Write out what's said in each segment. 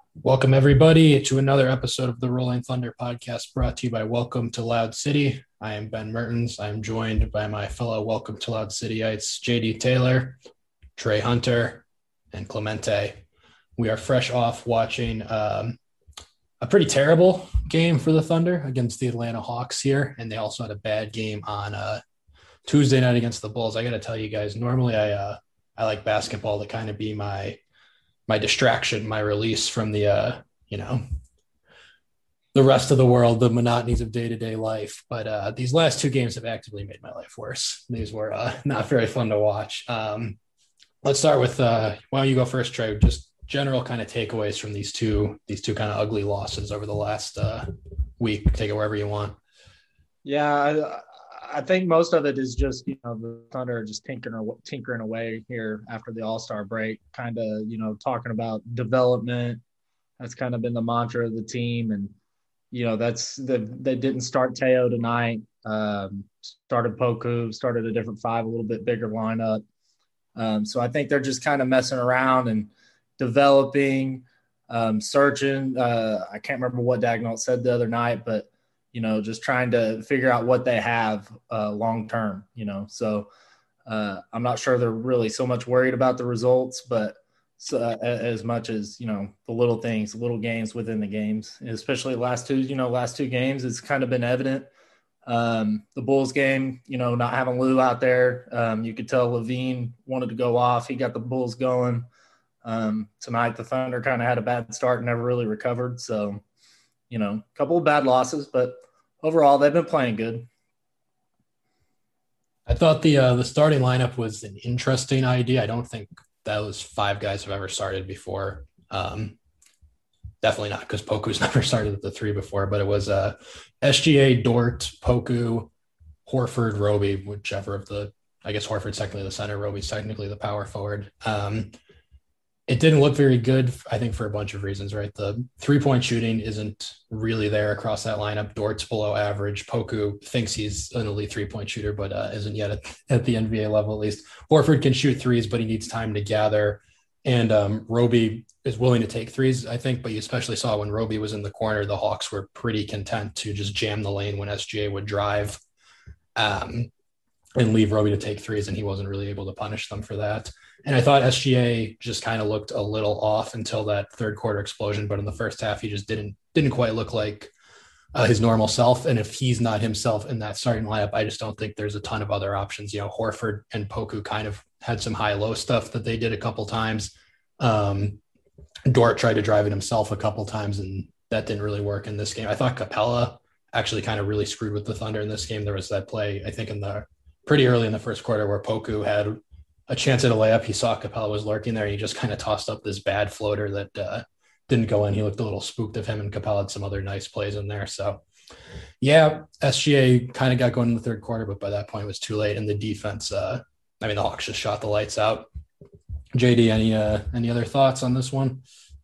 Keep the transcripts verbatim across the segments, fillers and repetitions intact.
Welcome, everybody, to another episode of the Rolling Thunder podcast brought to you by Welcome to Loud City. I am Ben Mertens. I am joined by my fellow Welcome to Loud Cityites, J D Taylor, Trey Hunter, and Clemente. We are fresh off watching um, a pretty terrible game for the Thunder against the Atlanta Hawks here, and they also had a bad game on uh, Tuesday night against the Bulls. I got to tell you guys, normally I uh, I like basketball to kind of be my my distraction, my release from the, uh, you know, the rest of the world, the monotonies of day-to-day life. But uh, these last two games have actively made my life worse. These were uh, not very fun to watch. Um, let's start with, uh, why don't you go first, Trey? Just general kind of takeaways from these two, these two kind of ugly losses over the last uh, week. Take it wherever you want. Yeah, I, I think most of it is just, you know, the Thunder just tinkering, tinkering away here after the All-Star break, kind of, you know, talking about development. That's kind of been the mantra of the team. And, you know, that's the, they didn't start Teo tonight, um, started Poku, started a different five, a little bit bigger lineup. Um, so I think they're just kind of messing around and developing, um, searching. Uh, I can't remember what Dagnall said the other night, but you know, just trying to figure out what they have uh, long-term, you know. So uh, I'm not sure they're really so much worried about the results, but uh, as much as, you know, the little things, little games within the games, especially last two, you know, last two games, it's kind of been evident. Um, the Bulls game, you know, not having Lou out there, um, you could tell Levine wanted to go off. He got the Bulls going. Um, tonight, the Thunder kind of had a bad start, never really recovered. So, you know, a couple of bad losses, but overall they've been playing good. I thought the uh, the starting lineup was an interesting idea. I don't think those five guys have ever started before. Um, definitely not because Poku's never started at the three before, but it was uh, S G A, Dort, Poku, Horford, Roby, whichever of the, I guess Horford's technically the center, Roby's technically the power forward. Um, It didn't look very good, I think, for a bunch of reasons, right? The three-point shooting isn't really there across that lineup. Dort's below average. Poku thinks he's an elite three-point shooter, but uh, isn't yet at, at the N B A level, at least. Horford can shoot threes, but he needs time to gather. And um, Roby is willing to take threes, I think, but you especially saw when Roby was in the corner, the Hawks were pretty content to just jam the lane when S G A would drive um, and leave Roby to take threes, and he wasn't really able to punish them for that. And I thought S G A just kind of looked a little off until that third quarter explosion. But in the first half, he just didn't didn't quite look like uh, his normal self. And if he's not himself in that starting lineup, I just don't think there's a ton of other options. You know, Horford and Poku kind of had some high-low stuff that they did a couple times. Um, Dort tried to drive it himself a couple times, and that didn't really work in this game. I thought Capella actually kind of really screwed with the Thunder in this game. There was that play, I think, in the pretty early in the first quarter where Poku had a chance at a layup. He saw Capella was lurking there, and he just kind of tossed up this bad floater that uh, didn't go in. He looked a little spooked of him, and Capella had some other nice plays in there. So, yeah, S G A kind of got going in the third quarter, but by that point it was too late. And the defense, uh, I mean, the Hawks just shot the lights out. J D, any uh, any other thoughts on this one?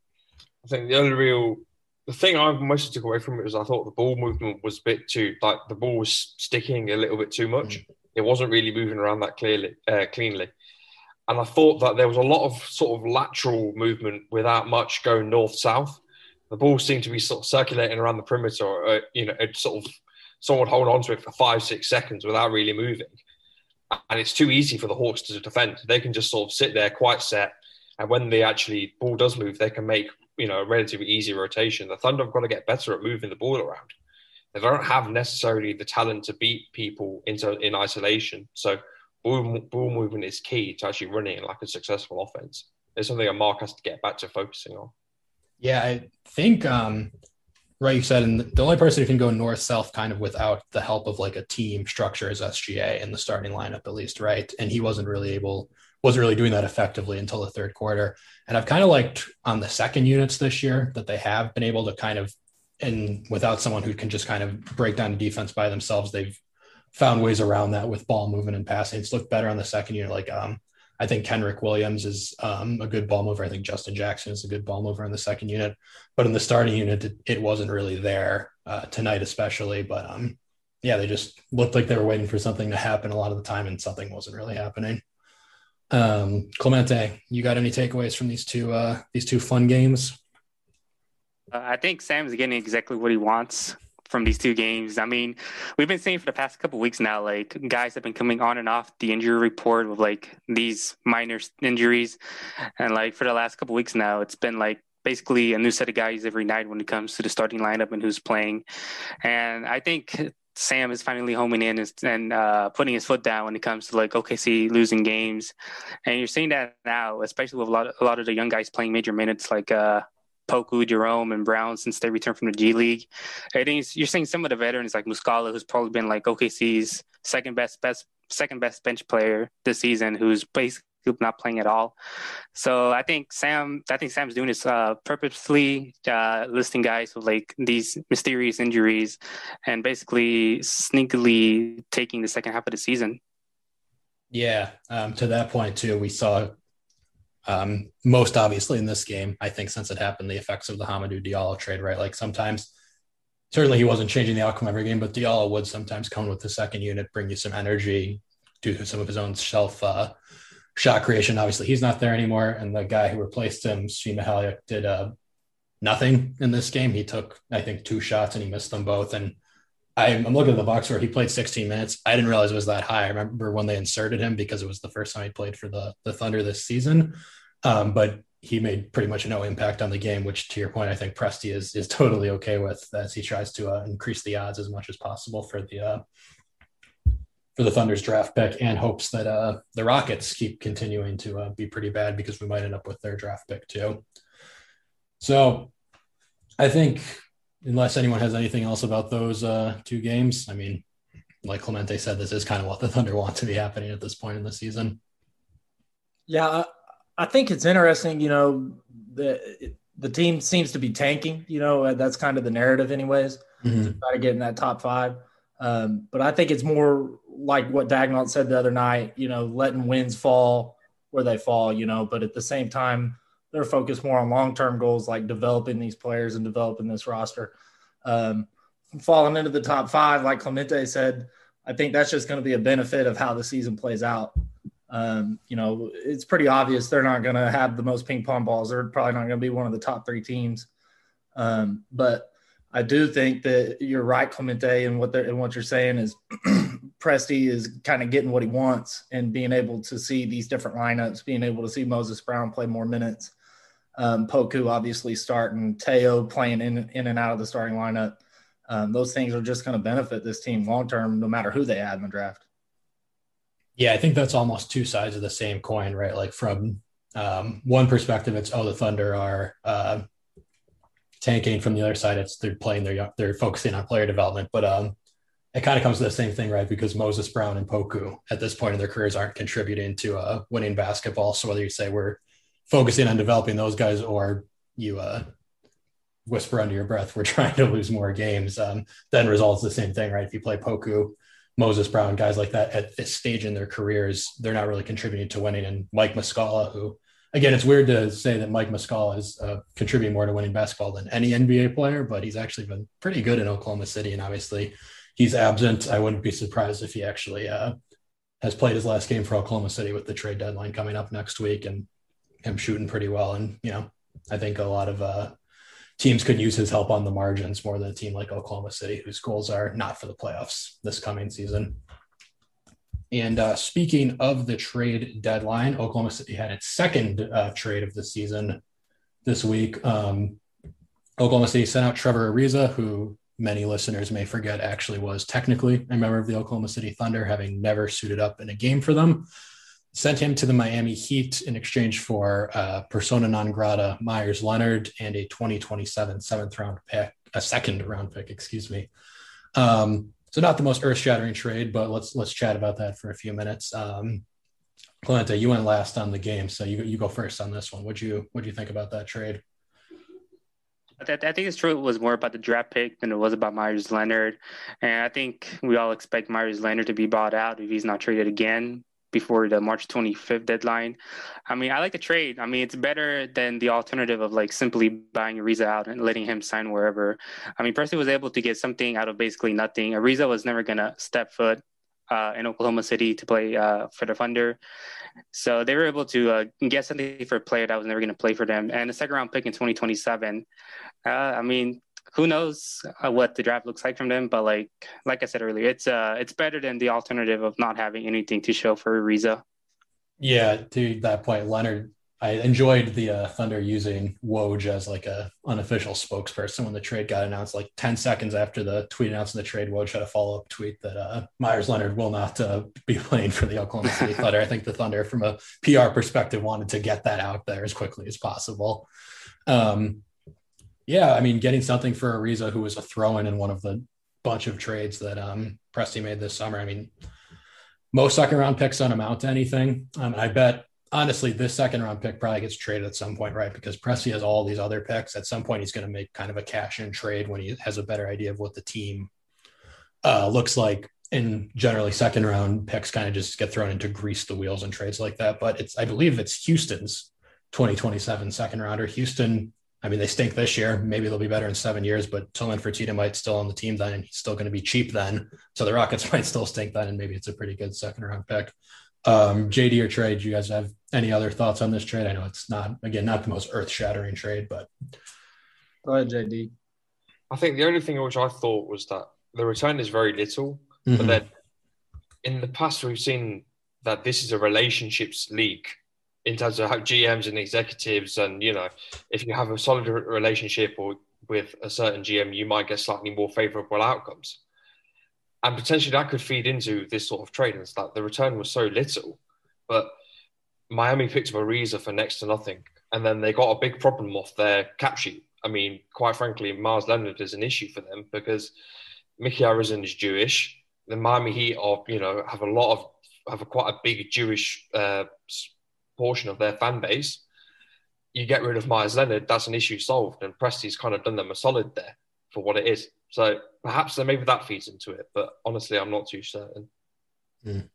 I think the only real the thing I mostly took away from it was I thought the ball movement was a bit too like the ball was sticking a little bit too much. Mm. It wasn't really moving around that clearly, uh, cleanly. And I thought that there was a lot of sort of lateral movement without much going north-south. The ball seemed to be sort of circulating around the perimeter, or, uh, you know, it sort of someone hold on to it for five, six seconds without really moving. And it's too easy for the Hawks to defend. They can just sort of sit there quite set. And when the actually ball does move, they can make, you know, a relatively easy rotation. The Thunder have got to get better at moving the ball around. They don't have necessarily the talent to beat people into in isolation. So ball, ball movement is key to actually running like a successful offense. It's something that Mark has to get back to focusing on. Yeah, I think, um, right, you said, and the only person who can go north-south kind of without the help of like a team structure is S G A in the starting lineup at least, right? And he wasn't really able, wasn't really doing that effectively until the third quarter. And I've kind of liked on the second units this year that they have been able to kind of, and without someone who can just kind of break down the defense by themselves, they've found ways around that with ball movement and passing. It's looked better on the second unit. Like um, I think Kenrick Williams is um, a good ball mover. I think Justin Jackson is a good ball mover in the second unit, but in the starting unit, it, it wasn't really there uh, tonight, especially. But um, yeah, they just looked like they were waiting for something to happen a lot of the time, and something wasn't really happening. Um, Clemente, you got any takeaways from these two uh, these two fun games? I think Sam's getting exactly what he wants from these two games. I mean, we've been seeing for the past couple of weeks now, like guys have been coming on and off the injury report with like these minor injuries. And like for the last couple of weeks now, it's been like basically a new set of guys every night when it comes to the starting lineup and who's playing. And I think Sam is finally homing in and, and uh, putting his foot down when it comes to like O K C losing games. And you're seeing that now, especially with a lot of, a lot of the young guys playing major minutes like uh, Poku, Jerome, and Brown since they returned from the G League. I think you're seeing some of the veterans like Muscala, who's probably been like O K C's second best best second best bench player this season, who's basically not playing at all. So I think Sam, I think Sam's doing this uh, purposely, uh, listing guys with like these mysterious injuries, and basically sneakily taking the second half of the season. Yeah, um, to that point too, we saw. Um, most obviously in this game, I think since it happened, the effects of the Hamidou Diallo trade, right? Like sometimes, certainly he wasn't changing the outcome every game, but Diallo would sometimes come with the second unit, bring you some energy, do some of his own self uh, shot creation. Obviously, he's not there anymore. And the guy who replaced him, Svi Mihalik, did uh, nothing in this game. He took, I think, two shots and he missed them both. And I'm, I'm looking at the box score. He played sixteen minutes. I didn't realize it was that high. I remember when they inserted him because it was the first time he played for the, the Thunder this season. Um, but he made pretty much no impact on the game, which to your point, I think Presti is is totally okay with as he tries to uh, increase the odds as much as possible for the uh, for the Thunder's draft pick, and hopes that uh, the Rockets keep continuing to uh, be pretty bad because we might end up with their draft pick too. So I think unless anyone has anything else about those uh, two games, I mean, like Clemente said, this is kind of what the Thunder want to be happening at this point in the season. Yeah, I, I think it's interesting, you know, the the team seems to be tanking, you know, that's kind of the narrative anyways, mm-hmm. to try to get in that top five. Um, but I think it's more like what Dagnall said the other night, you know, letting wins fall where they fall, you know, but at the same time, they're focused more on long-term goals like developing these players and developing this roster. Um, falling into the top five, like Clemente said, I think that's just going to be a benefit of how the season plays out. Um, you know, it's pretty obvious they're not going to have the most ping pong balls. They're probably not going to be one of the top three teams. Um, but I do think that you're right, Clemente, and what they're, and what you're saying is Presti is kind of getting what he wants and being able to see these different lineups, being able to see Moses Brown play more minutes. Um, Poku obviously starting, Teo playing in, in and out of the starting lineup. Um, those things are just going to benefit this team long-term, no matter who they add in the draft. Yeah, I think that's almost two sides of the same coin, right? Like from um, one perspective, it's, oh, the Thunder are uh, tanking. From the other side, it's they're playing, their, they're focusing on player development. But um, it kind of comes to the same thing, right? Because Moses Brown and Poku at this point in their careers aren't contributing to uh, winning basketball. So whether you say we're focusing on developing those guys or you uh, whisper under your breath, we're trying to lose more games, um, then results the same thing, right? If you play Poku, Moses Brown, guys like that at this stage in their careers, they're not really contributing to winning. And Mike Muscala, who, again, it's weird to say that Mike Muscala is uh, contributing more to winning basketball than any N B A player, but he's actually been pretty good in Oklahoma City. And obviously he's absent. I wouldn't be surprised if he actually uh, has played his last game for Oklahoma City with the trade deadline coming up next week, and him shooting pretty well. And, you know, I think a lot of uh, teams could use his help on the margins more than a team like Oklahoma City, whose goals are not for the playoffs this coming season. And uh, speaking of the trade deadline, Oklahoma City had its second uh, trade of the season this week. Um, Oklahoma City sent out Trevor Ariza, who many listeners may forget actually was technically a member of the Oklahoma City Thunder, having never suited up in a game for them. Sent him to the Miami Heat in exchange for uh, persona non grata Myers Leonard and a twenty twenty-seven seventh round pick, a second round pick, excuse me. Um, so not the most earth shattering trade, but let's let's chat about that for a few minutes. Um, Clemente, you went last on the game, so you you go first on this one. What'd you what'd you think about that trade? I, th- I think it's true. It was more about the draft pick than it was about Myers Leonard, and I think we all expect Myers Leonard to be bought out if he's not traded again before the March twenty-fifth deadline. I mean, I like the trade. I mean, it's better than the alternative of like simply buying Ariza out and letting him sign wherever. I mean, Presti was able to get something out of basically nothing. Ariza was never going to step foot uh, in Oklahoma City to play uh, for the Thunder. So they were able to uh, get something for a player that was never going to play for them. And a second round pick in twenty twenty-seven. Uh, I mean, who knows uh, what the draft looks like from them? But like like I said earlier, it's uh it's better than the alternative of not having anything to show for Ariza. Yeah, to that point, Leonard, I enjoyed the uh, Thunder using Woj as like a unofficial spokesperson when the trade got announced. Like ten seconds after the tweet announcing the trade, Woj had a follow-up tweet that uh, Myers Leonard will not uh, be playing for the Oklahoma City Thunder. I think the Thunder, from a P R perspective, wanted to get that out there as quickly as possible. Um, yeah, I mean, getting something for Ariza, who was a throw-in in one of the bunch of trades that um, Presti made this summer. I mean, most second-round picks don't amount to anything. Um, I bet, honestly, this second-round pick probably gets traded at some point, right? Because Presti has all these other picks. At some point, he's going to make kind of a cash-in trade when he has a better idea of what the team uh, looks like. And generally, second-round picks kind of just get thrown into grease the wheels and trades like that. But it's, I believe it's Houston's twenty twenty-seven second-rounder. Houston, I mean, they stink this year. Maybe they'll be better in seven years, but Tillman Fertitta might still on the team then, and he's still going to be cheap then. So the Rockets might still stink then, and maybe it's a pretty good second-round pick. Um, J D or Trey, do you guys have any other thoughts on this trade? I know it's not, again, not the most earth-shattering trade, but. Go ahead, J D. I think the only thing which I thought was that the return is very little, mm-hmm. but then in the past we've seen that this is a relationships league in terms of how G Ms and executives, and, you know, if you have a solid relationship or with a certain G M, you might get slightly more favourable outcomes. And potentially that could feed into this sort of trade. And it's that the return was so little, but Miami picked up Ariza for next to nothing. And then they got a big problem off their cap sheet. I mean, quite frankly, Myers Leonard is an issue for them because Mickey Arison is Jewish. The Miami Heat are, you know, have a lot of, have a quite a big Jewish uh, portion of their fan base. You get rid of Myers Leonard, that's an issue solved. And Presti's kind of done them a solid there for what it is. So perhaps then maybe that feeds into it, but honestly, I'm not too certain. Mm.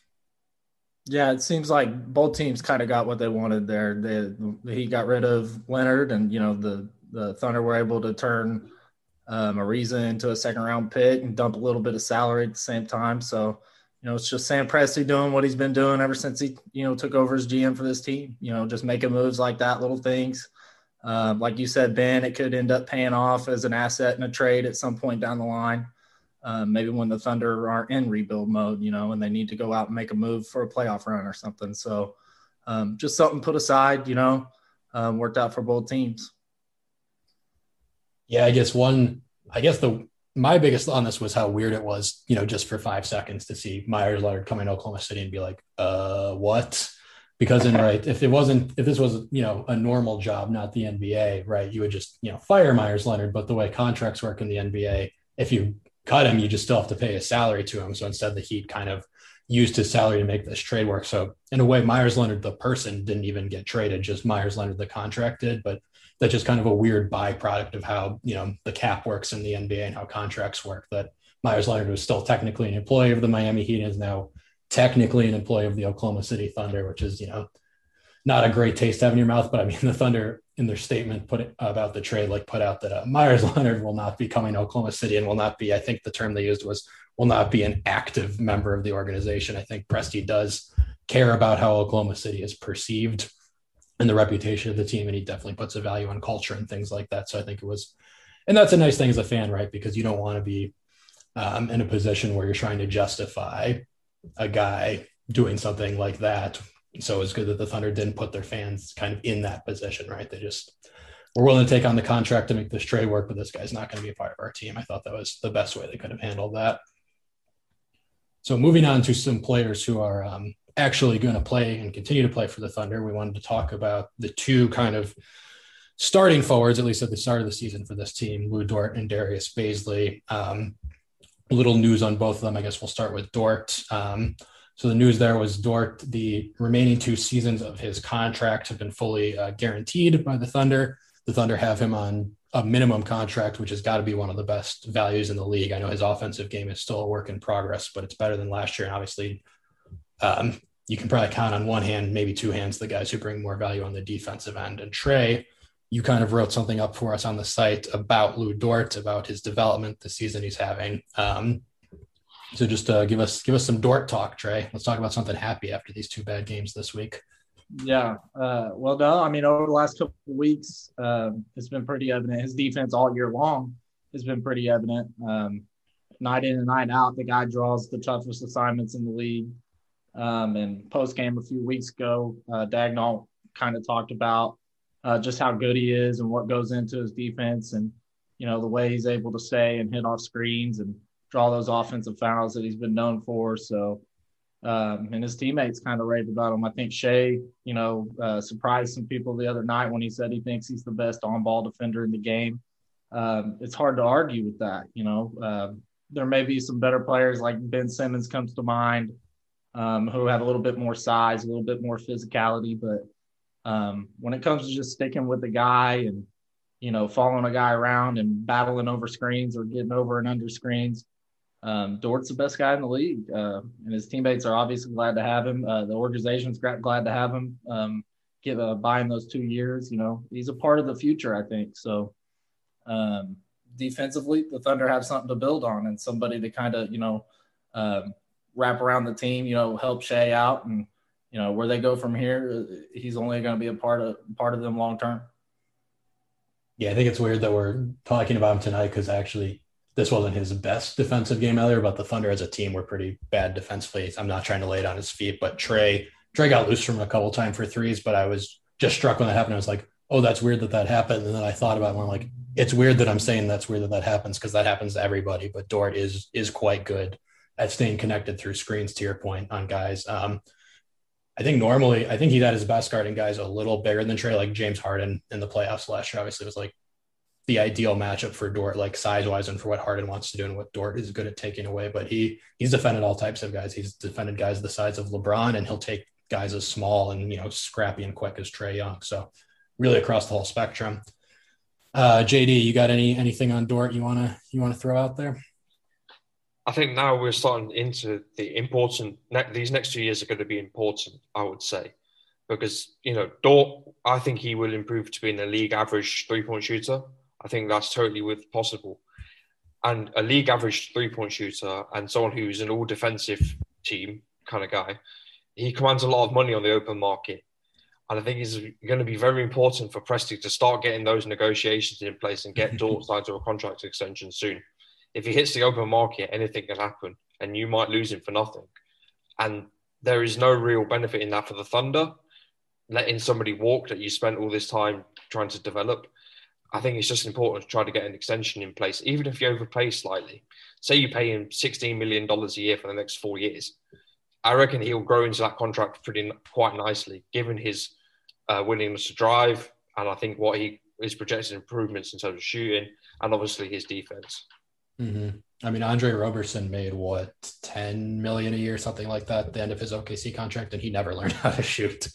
Yeah, it seems like both teams kind of got what they wanted there. They, he got rid of Leonard, and, you know, the, the Thunder were able to turn um, Ariza into a second round pick and dump a little bit of salary at the same time. So, you know, it's just Sam Presti doing what he's been doing ever since he, you know, took over as G M for this team, you know, just making moves like that, little things. Um, like you said, Ben, it could end up paying off as an asset in a trade at some point down the line. Um, maybe when the Thunder are in rebuild mode, you know, and they need to go out and make a move for a playoff run or something. So um, just something put aside, you know, um, worked out for both teams. Yeah, I guess one, I guess the, my biggest on this was how weird it was, you know, just for five seconds to see Myers Leonard come in Oklahoma City and be like, uh, what? Because in right, if it wasn't, if this was, you know, a normal job, not the N B A, right, you would just, you know, fire Myers Leonard. But the way contracts work in the N B A, if you cut him, you just still have to pay a salary to him. So instead, the Heat kind of used his salary to make this trade work. So in a way, Myers Leonard, the person, didn't even get traded, just Myers Leonard, the contract did. But that's just kind of a weird byproduct of how, you know, the cap works in the N B A and how contracts work, that Myers Leonard was still technically an employee of the Miami Heat and is now technically an employee of the Oklahoma City Thunder, which is, you know, not a great taste to have in your mouth. But I mean, the Thunder in their statement put it about the trade, like put out that uh, Myers Leonard will not be coming to Oklahoma City and will not be, I think the term they used was, will not be an active member of the organization. I think Presti does care about how Oklahoma City is perceived and the reputation of the team. And he definitely puts a value on culture and things like that. So I think it was, and that's a nice thing as a fan, right? Because you don't want to be um, in a position where you're trying to justify a guy doing something like that. So it's good that the Thunder didn't put their fans kind of in that position, right? They just were willing to take on the contract to make this trade work, but this guy's not going to be a part of our team. I thought that was the best way they could have handled that. So moving on to some players who are um, actually going to play and continue to play for the Thunder, we wanted to talk about the two kind of starting forwards, at least at the start of the season for this team, Lu Dort and Darius Bazley. Um, little news on both of them. I guess we'll start with Dort. Um, so the news there was Dort, the remaining two seasons of his contract have been fully uh, guaranteed by the Thunder. The Thunder have him on a minimum contract, which has got to be one of the best values in the league. I know his offensive game is still a work in progress, but it's better than last year. And obviously um, you can probably count on one hand, maybe two hands, the guys who bring more value on the defensive end. And Trey, you kind of wrote something up for us on the site about Lu Dort, about his development, the season he's having. Um, So just uh, give us give us some Dort talk, Trey. Let's talk about something happy after these two bad games this week. Yeah. Uh, well, no, I mean, over the last couple of weeks, um, it's been pretty evident. His defense all year long has been pretty evident. Um, night in and night out, the guy draws the toughest assignments in the league. Um, and post game a few weeks ago, uh, Dagnall kind of talked about uh, just how good he is and what goes into his defense, and you know the way he's able to stay and hit off screens and draw those offensive fouls that he's been known for. So, um, and his teammates kind of raved about him. I think Shea, you know, uh, surprised some people the other night when he said he thinks he's the best on-ball defender in the game. Um, it's hard to argue with that. You know, uh, there may be some better players like Ben Simmons comes to mind, um, who have a little bit more size, a little bit more physicality. But um, when it comes to just sticking with the guy and, you know, following a guy around and battling over screens or getting over and under screens, um, Dort's the best guy in the league. Uh, and his teammates are obviously glad to have him. Uh, the organization's glad to have him, um, give uh, buying those two years. You know, he's a part of the future, I think. So um, defensively, the Thunder have something to build on and somebody to kind of, you know, um, wrap around the team, you know, help Shea out, and, you know, where they go from here, he's only going to be a part of part of them long term. Yeah, I think it's weird that we're talking about him tonight because actually this wasn't his best defensive game either, but the Thunder as a team were pretty bad defensively. I'm not trying to lay it on his feet, but Trey, Trey got loose from him a couple times for threes, but I was just struck when that happened. I was like, oh, that's weird that that happened. And then I thought about it, and I'm like, it's weird that I'm saying that's weird that that happens because that happens to everybody, but Dort is is quite good at staying connected through screens, to your point on guys. Um, I think normally, I think he had his best guarding guys a little bigger than Trey, like James Harden in the playoffs last year. Obviously, it was like the ideal matchup for Dort, like size-wise, and for what Harden wants to do and what Dort is good at taking away. But he he's defended all types of guys. He's defended guys the size of LeBron, and he'll take guys as small and, you know, scrappy and quick as Trey Young. So really across the whole spectrum. Uh, J D, you got any anything on Dort you wanna you wanna throw out there? I think now we're starting into the important, these next two years are going to be important, I would say, because, you know, Dort, I think he will improve to being a league average three-point shooter. I think that's totally with possible. And a league average three-point shooter and someone who's an all-defensive team kind of guy, he commands a lot of money on the open market. And I think it's going to be very important for Prestige to start getting those negotiations in place and get Dort signed to a contract extension soon. If he hits the open market, anything can happen, and you might lose him for nothing. And there is no real benefit in that for the Thunder, letting somebody walk that you spent all this time trying to develop. I think it's just important to try to get an extension in place, even if you overpay slightly. Say you pay him sixteen million dollars a year for the next four years. I reckon he'll grow into that contract pretty quite nicely, given his uh, willingness to drive, and I think what he his projected improvements in terms of shooting, and obviously his defense. Mm-hmm. I mean, Andre Roberson made what, ten million a year, something like that, at the end of his O K C contract, and he never learned how to shoot.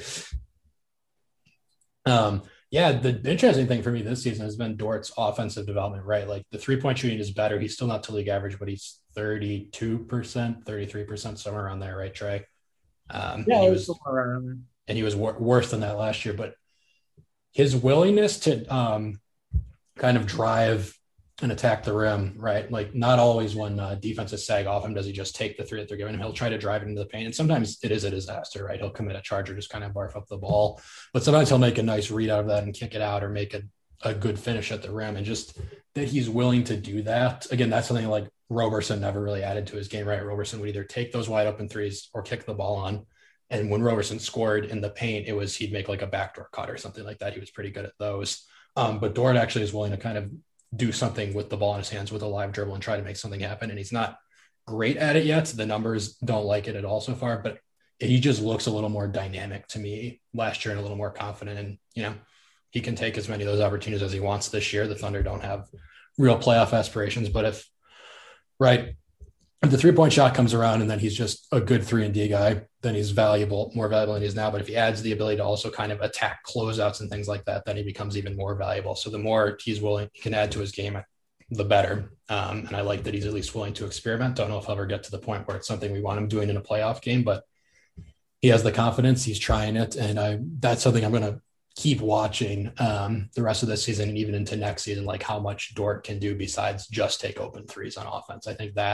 Um, yeah, the interesting thing for me this season has been Dort's offensive development, right? Like the three-point shooting is better. He's still not to league average, but he's thirty-two percent, thirty-three percent, somewhere around there, right, Trey? Um, yeah, and he was, was, around and he was wor- worse than that last year. But his willingness to um, kind of drive and attack the rim, right? Like not always when uh, defenses sag off him does he just take the three that they're giving him. He'll try to drive it into the paint, and sometimes it is a disaster, right? He'll commit a charge or just kind of barf up the ball, but sometimes he'll make a nice read out of that and kick it out or make a, a good finish at the rim. And just that he's willing to do that. Again, that's something like Roberson never really added to his game, right? Roberson would either take those wide open threes or kick the ball on. And when Roberson scored in the paint, it was he'd make like a backdoor cut or something like that. He was pretty good at those. Um, but Dort actually is willing to kind of do something with the ball in his hands with a live dribble and try to make something happen. And he's not great at it yet. The numbers don't like it at all so far, but he just looks a little more dynamic to me last year and a little more confident. And, you know, he can take as many of those opportunities as he wants this year. The Thunder don't have real playoff aspirations, but if, right, if the three-point shot comes around and then he's just a good three and D guy, then he's valuable, more valuable than he is now. But if he adds the ability to also kind of attack closeouts and things like that, then he becomes even more valuable. So the more he's willing, he can add to his game, the better. Um, and I like that he's at least willing to experiment. Don't know if he'll ever get to the point where it's something we want him doing in a playoff game, but he has the confidence. He's trying it. And I, that's something I'm going to keep watching um, the rest of this season and even into next season, like how much Dort can do besides just take open threes on offense. I think that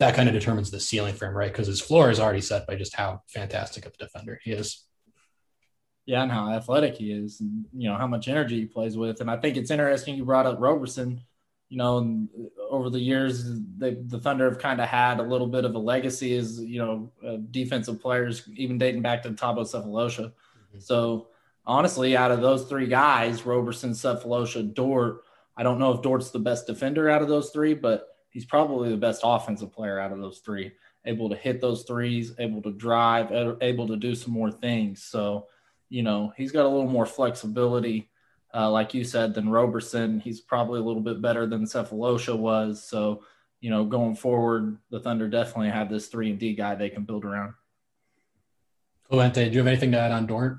that kind of determines the ceiling for him, right? Because his floor is already set by just how fantastic of a defender he is. Yeah, and how athletic he is, and, you know, how much energy he plays with. And I think it's interesting you brought up Roberson. You know, over the years, the, the Thunder have kind of had a little bit of a legacy as, you know, uh, defensive players, even dating back to Thabo Sefolosha. Mm-hmm. So, honestly, out of those three guys, Roberson, Sefolosha, Dort, I don't know if Dort's the best defender out of those three, but he's probably the best offensive player out of those three, able to hit those threes, able to drive, able to do some more things. So, you know, he's got a little more flexibility, uh, like you said, than Roberson. He's probably a little bit better than Sefolosha was. So, you know, going forward, the Thunder definitely have this three and D guy they can build around. Clemente, do you have anything to add on Dort?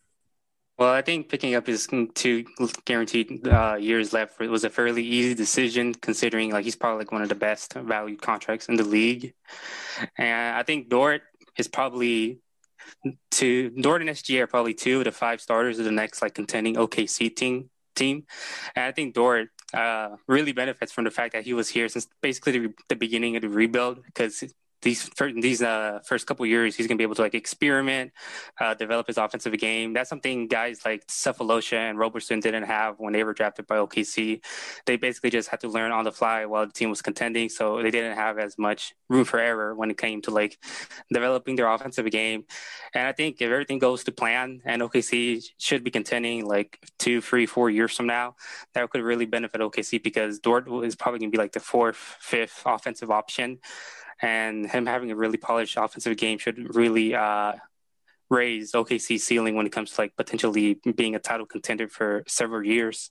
Well, I think picking up his two guaranteed uh, years left was a fairly easy decision, considering like he's probably like one of the best valued contracts in the league. And I think Dort is probably two. Dort and S G A are probably two of the five starters of the next like contending O K C team. Team, and I think Dort uh, really benefits from the fact that he was here since basically the, the beginning of the rebuild, because these these uh, first couple of years, he's going to be able to like experiment, uh, develop his offensive game. That's something guys like Sefolosha and Roberson didn't have when they were drafted by O K C. They basically just had to learn on the fly while the team was contending, so they didn't have as much room for error when it came to like developing their offensive game. And I think if everything goes to plan and O K C should be contending like two, three, four years from now, that could really benefit O K C, because Dort is probably going to be like the fourth, fifth offensive option. And him having a really polished offensive game should really uh, raise O K C's ceiling when it comes to like potentially being a title contender for several years.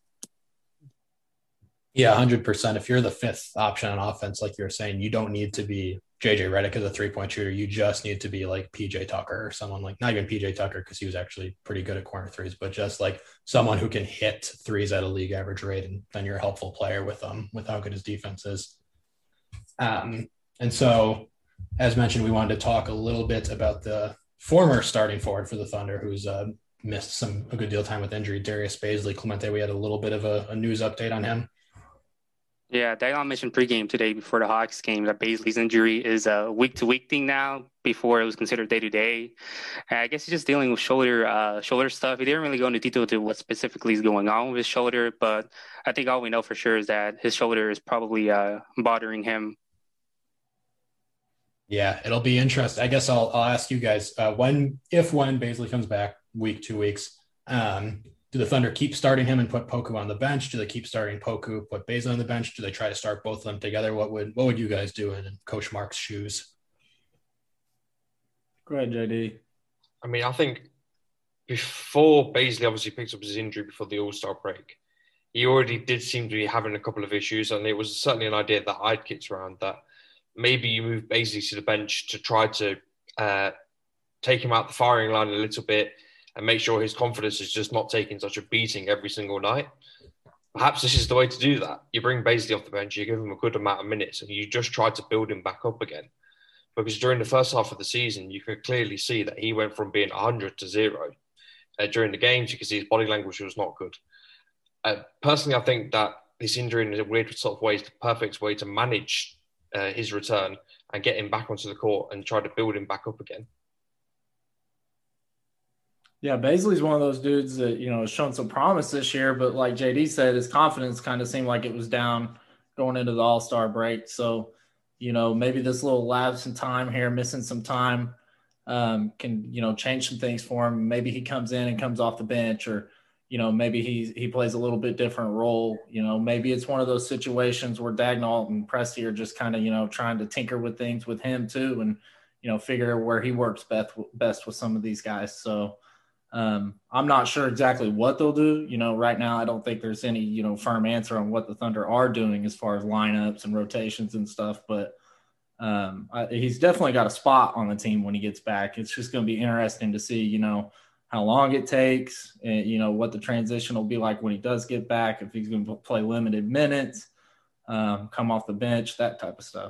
Yeah, one hundred percent. If you're the fifth option on offense, like you're saying, you don't need to be J J Redick as a three-point shooter. You just need to be like P J Tucker or someone like, not even P J Tucker because he was actually pretty good at corner threes, but just like someone who can hit threes at a league average rate, and then you're a helpful player with um with how good his defense is. Um. And so, as mentioned, we wanted to talk a little bit about the former starting forward for the Thunder, who's uh, missed some a good deal of time with injury, Darius Bazley. Clemente, we had a little bit of a, a news update on him. Yeah, Dagon mentioned pregame today before the Hawks game that Bazley's injury is a week-to-week thing now. Before it was considered day-to-day. I guess he's just dealing with shoulder uh, shoulder stuff. He didn't really go into detail to what specifically is going on with his shoulder, but I think all we know for sure is that his shoulder is probably uh, bothering him. Yeah, it'll be interesting. I guess I'll I'll ask you guys uh, when, if when Bazley comes back, week, two weeks, um, do the Thunder keep starting him and put Poku on the bench? Do they keep starting Poku, put Bazley on the bench? Do they try to start both of them together? What would what would you guys do in Coach Mark's shoes? Go ahead, J D. I mean, I think before Bazley obviously picked up his injury before the All-Star break, he already did seem to be having a couple of issues, and it was certainly an idea that I'd kicked around that maybe you move Bazley to the bench to try to uh, take him out the firing line a little bit and make sure his confidence is just not taking such a beating every single night. Perhaps this is the way to do that. You bring Bazley off the bench, you give him a good amount of minutes, and you just try to build him back up again. Because during the first half of the season, you could clearly see that he went from being one hundred to zero. Uh, during the games, you could see his body language was not good. Uh, personally, I think that this injury in a weird sort of way is the perfect way to manage Uh, his return and get him back onto the court and try to build him back up again. Yeah, Bazley's one of those dudes that, you know, has shown some promise this year, but like J D said, his confidence kind of seemed like it was down going into the All-Star break. So, you know, maybe this little lapse in time here, missing some time, um, can, you know, change some things for him. Maybe he comes in and comes off the bench, or, you know, maybe he he plays a little bit different role. You know, maybe it's one of those situations where Daigneault and Presti are just kind of, you know, trying to tinker with things with him too, and, you know, figure where he works best, best with some of these guys. So um, I'm not sure exactly what they'll do. You know, right now I don't think there's any, you know, firm answer on what the Thunder are doing as far as lineups and rotations and stuff. But um, I, he's definitely got a spot on the team when he gets back. It's just going to be interesting to see, you know, how long it takes, and, you know, what the transition will be like when he does get back, if he's going to play limited minutes, um, come off the bench, that type of stuff.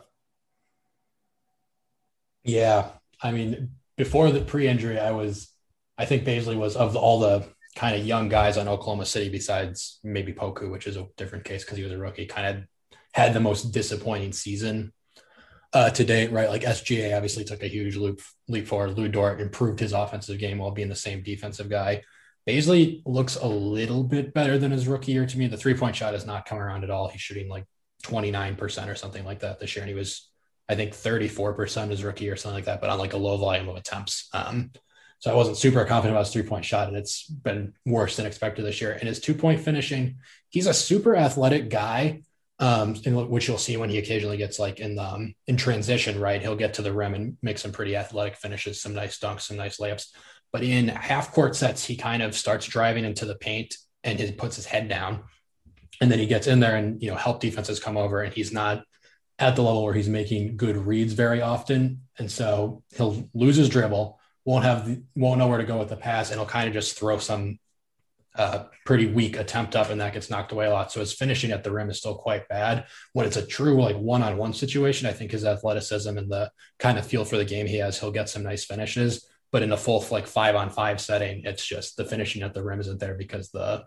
Yeah. I mean, before the pre-injury, I was, I think Bazley was, of all the kind of young guys on Oklahoma City, besides maybe Poku, which is a different case because he was a rookie, kind of had the most disappointing season. uh, to date, right? Like S G A obviously took a huge leap, leap forward. Lu Dort improved his offensive game while being the same defensive guy. Bazley looks a little bit better than his rookie year to me. The three-point shot has not come around at all. He's shooting like twenty-nine percent or something like that this year. And he was, I think, thirty-four percent his rookie or something like that, but on like a low volume of attempts. Um, so I wasn't super confident about his three-point shot, and it's been worse than expected this year. And his two-point finishing, he's a super athletic guy, um, in, which you'll see when he occasionally gets like in the, um, in transition, right? He'll get to the rim and make some pretty athletic finishes, some nice dunks, some nice layups. But in half court sets, he kind of starts driving into the paint and he puts his head down. And then he gets in there and, you know, help defenses come over, and he's not at the level where he's making good reads very often. And so he'll lose his dribble, won't have, won't know where to go with the pass, and he'll kind of just throw some uh, pretty weak attempt up, and that gets knocked away a lot. So his finishing at the rim is still quite bad. When it's a true like one-on-one situation, I think his athleticism and the kind of feel for the game he has, he'll get some nice finishes. But in a full like five on five setting, it's just the finishing at the rim isn't there because the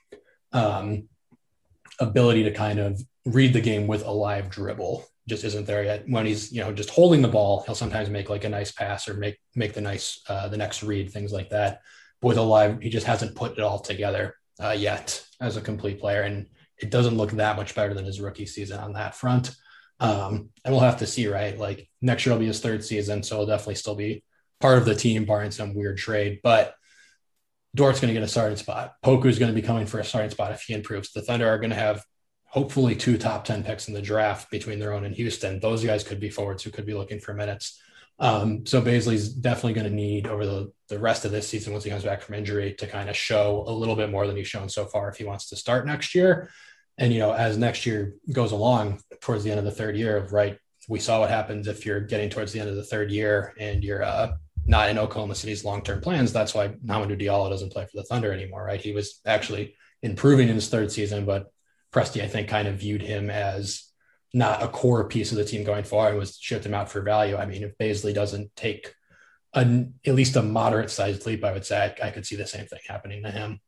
um, ability to kind of read the game with a live dribble just isn't there yet. When he's, you know, just holding the ball, he'll sometimes make like a nice pass or make, make the nice, uh, the next read, things like that. But with a live, he just hasn't put it all together uh, yet as a complete player. And it doesn't look that much better than his rookie season on that front. Um, and we'll have to see, right? Like next year will be his third season. So he'll definitely still be part of the team, barring some weird trade. But Dort's going to get a starting spot. Poku's going to be coming for a starting spot if he improves. The Thunder are going to have hopefully two top ten picks in the draft between their own and Houston. Those guys could be forwards who could be looking for minutes. Um, so Bazley's definitely going to need over the, the rest of this season, once he comes back from injury, to kind of show a little bit more than he's shown so far if he wants to start next year. And, you know, as next year goes along towards the end of the third year, right, we saw what happens if you're getting towards the end of the third year and you're uh, not in Oklahoma City's long-term plans. That's why Hamidou Diallo doesn't play for the Thunder anymore, right? He was actually improving in his third season, but Presti, I think, kind of viewed him as not a core piece of the team going forward and was shipped him out for value. I mean, if Bazley doesn't take an, at least a moderate sized leap, I would say I, I could see the same thing happening to him.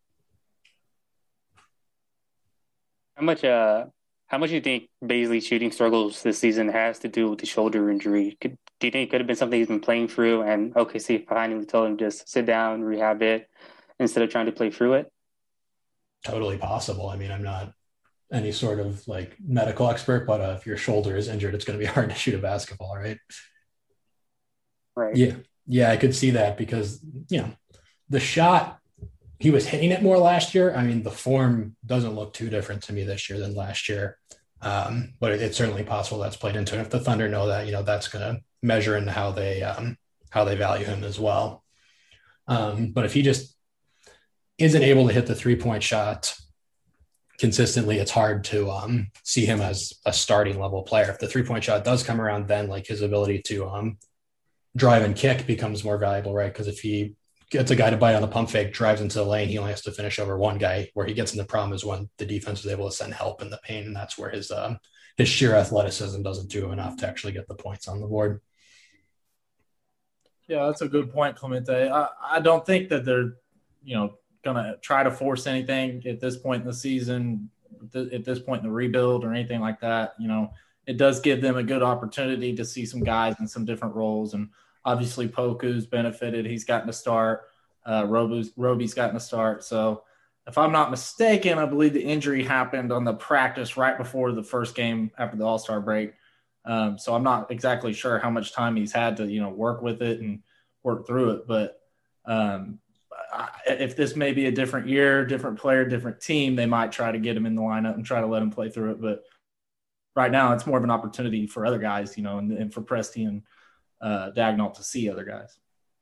How much, uh, how much do you think Bazley's shooting struggles this season has to do with the shoulder injury? Could, do you think it could have been something he's been playing through, and O K C finally told him just sit down, rehab it, instead of trying to play through it? Totally possible. I mean, I'm not any sort of like medical expert, but uh, if your shoulder is injured, it's going to be hard to shoot a basketball, right? Right. Yeah. Yeah, I could see that because, you know, the shot, he was hitting it more last year. I mean, the form doesn't look too different to me this year than last year. Um, but it, it's certainly possible that's played into it. If the Thunder know that, you know, that's going to measure into how they, um, how they value him as well. Um, but if he just isn't able to hit the three-point shot consistently, it's hard to um, see him as a starting level player. If the three-point shot does come around, then like his ability to um, drive and kick becomes more valuable, right? Because if he gets a guy to bite on the pump fake, drives into the lane, he only has to finish over one guy. Where he gets in the problem is when the defense is able to send help in the paint, and that's where his um, his sheer athleticism doesn't do enough to actually get the points on the board. Yeah, that's a good point, Clemente. I, I don't think that they're, you know, going to try to force anything at this point in the season, at this point in the rebuild or anything like that. You know, it does give them a good opportunity to see some guys in some different roles. And obviously Poku's benefited. He's gotten to start. Uh, Roby's, Roby's gotten to start. So if I'm not mistaken, I believe the injury happened on the practice right before the first game after the All-Star break. Um, so I'm not exactly sure how much time he's had to, you know, work with it and work through it. But um, if this may be a different year, different player, different team, they might try to get him in the lineup and try to let him play through it. But right now it's more of an opportunity for other guys, you know, and, and for Presti and uh, Daigneault to see other guys.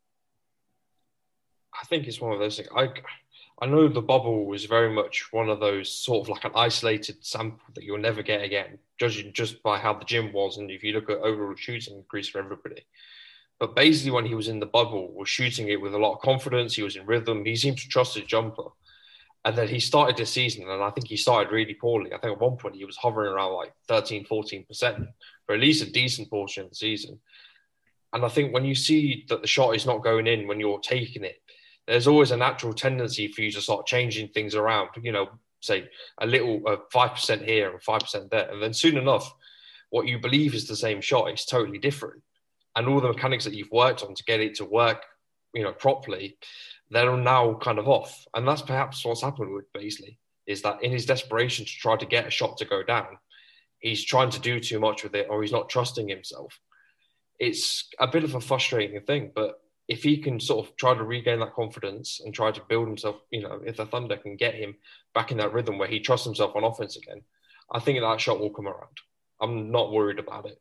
I think it's one of those things. I, I know the bubble was very much one of those sort of like an isolated sample that you'll never get again, judging just by how the gym was. And if you look at overall shooting increase for everybody. But basically when he was in the bubble, was shooting it with a lot of confidence. He was in rhythm. He seemed to trust his jumper. And then he started this season, and I think he started really poorly. I think at one point he was hovering around like thirteen, fourteen percent for at least a decent portion of the season. And I think when you see that the shot is not going in when you're taking it, there's always a natural tendency for you to start changing things around, you know, say a little uh, five percent here and five percent there. And then soon enough, what you believe is the same shot is totally different. And all the mechanics that you've worked on to get it to work, you know, properly, they're now kind of off. And that's perhaps what's happened with Bazley, is that in his desperation to try to get a shot to go down, he's trying to do too much with it, or he's not trusting himself. It's a bit of a frustrating thing, but if he can sort of try to regain that confidence and try to build himself, you know, if the Thunder can get him back in that rhythm where he trusts himself on offense again, I think that shot will come around. I'm not worried about it.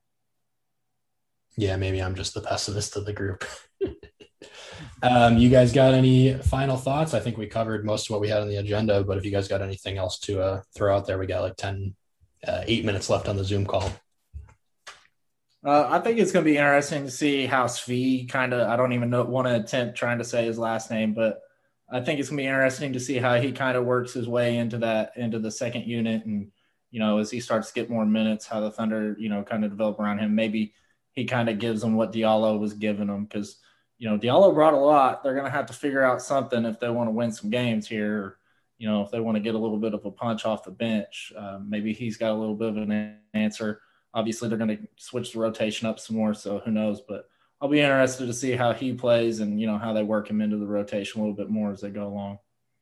Yeah, maybe I'm just the pessimist of the group. um, you guys got any final thoughts? I think we covered most of what we had on the agenda, but if you guys got anything else to uh, throw out there, we got like ten, uh, eight minutes left on the Zoom call. Uh, I think it's going to be interesting to see how Svi kind of, I don't even know, want to attempt trying to say his last name, but I think it's going to be interesting to see how he kind of works his way into that, into the second unit. And, you know, as he starts to get more minutes, how the Thunder, you know, kind of develop around him. Maybe he kind of gives them what Diallo was giving them, because, you know, Diallo brought a lot. They're going to have to figure out something if they want to win some games here, or, you know, if they want to get a little bit of a punch off the bench. Uh, maybe he's got a little bit of an answer. Obviously, they're going to switch the rotation up some more, so who knows. But I'll be interested to see how he plays and, you know, how they work him into the rotation a little bit more as they go along.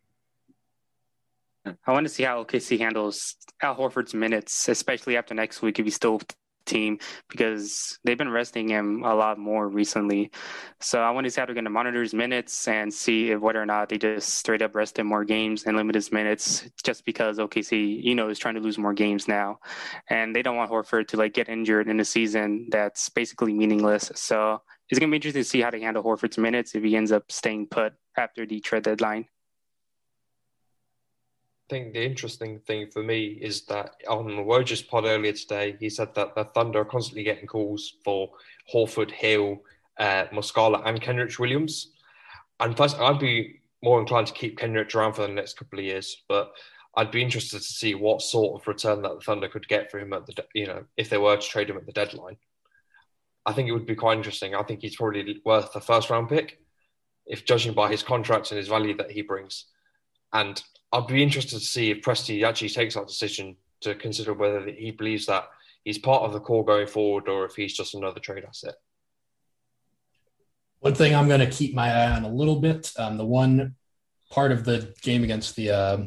I want to see how O K C handles Al Horford's minutes, especially after next week if he's still with the team, because they've been resting him a lot more recently. So I want to see how they're going to monitor his minutes and see if whether or not they just straight up rest him more games and limit his minutes, just because O K C, you know, is trying to lose more games now. And they don't want Horford to like get injured in a season that's basically meaningless. So it's going to be interesting to see how they handle Horford's minutes if he ends up staying put after the trade deadline. I think the interesting thing for me is that on Woj's pod earlier today, he said that the Thunder are constantly getting calls for Horford, Hill, uh, Muscala and Kenrich Williams. And plus, I'd be more inclined to keep Kenrich around for the next couple of years, but I'd be interested to see what sort of return that the Thunder could get for him at the, you know, if they were to trade him at the deadline. I think it would be quite interesting. I think he's probably worth a first round pick, if judging by his contract and his value that he brings. And I'd be interested to see if Presti actually takes that decision to consider whether he believes that he's part of the core going forward or if he's just another trade asset. One thing I'm going to keep my eye on a little bit, um, the one part of the game against the uh,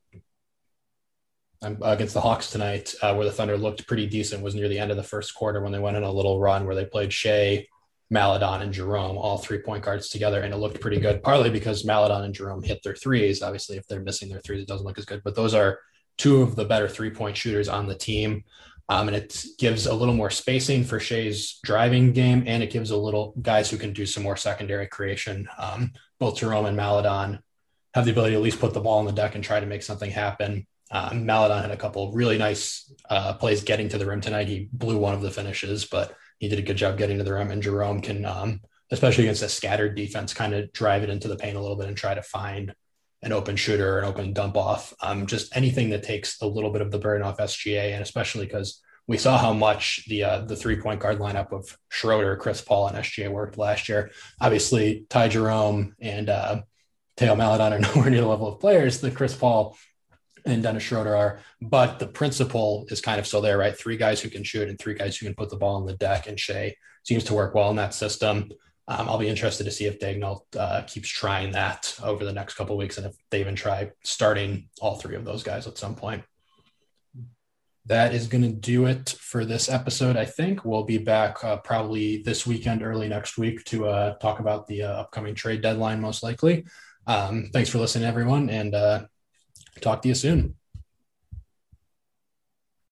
against the Hawks tonight uh, where the Thunder looked pretty decent was near the end of the first quarter when they went on a little run where they played Shea, Maledon, and Jerome, all three point guards together, and it looked pretty good, partly because Maledon and Jerome hit their threes. Obviously, if they're missing their threes, it doesn't look as good, but those are two of the better three-point shooters on the team, um, and it gives a little more spacing for Shea's driving game, and it gives a little guys who can do some more secondary creation. Um, both Jerome and Maledon have the ability to at least put the ball on the deck and try to make something happen. Um, Maledon had a couple of really nice uh, plays getting to the rim tonight. He blew one of the finishes, but he did a good job getting to the rim, and Jerome can, um, especially against a scattered defense, kind of drive it into the paint a little bit and try to find an open shooter or an open dump off. Um, just anything that takes a little bit of the burden off S G A, and especially because we saw how much the uh, the three-point guard lineup of Schroeder, Chris Paul, and S G A worked last year. Obviously, Ty Jerome and uh, Theo Maledon are nowhere near the level of players that Chris Paul and Dennis Schroeder are, but the principle is kind of still there, right? Three guys who can shoot and three guys who can put the ball on the deck, and Shea seems to work well in that system. Um, I'll be interested to see if Daigneault uh, keeps trying that over the next couple of weeks, and if they even try starting all three of those guys at some point. That is going to do it for this episode. I think we'll be back uh, probably this weekend, early next week, to uh, talk about the uh, upcoming trade deadline, most likely. Um, thanks for listening, everyone, and uh, talk to you soon.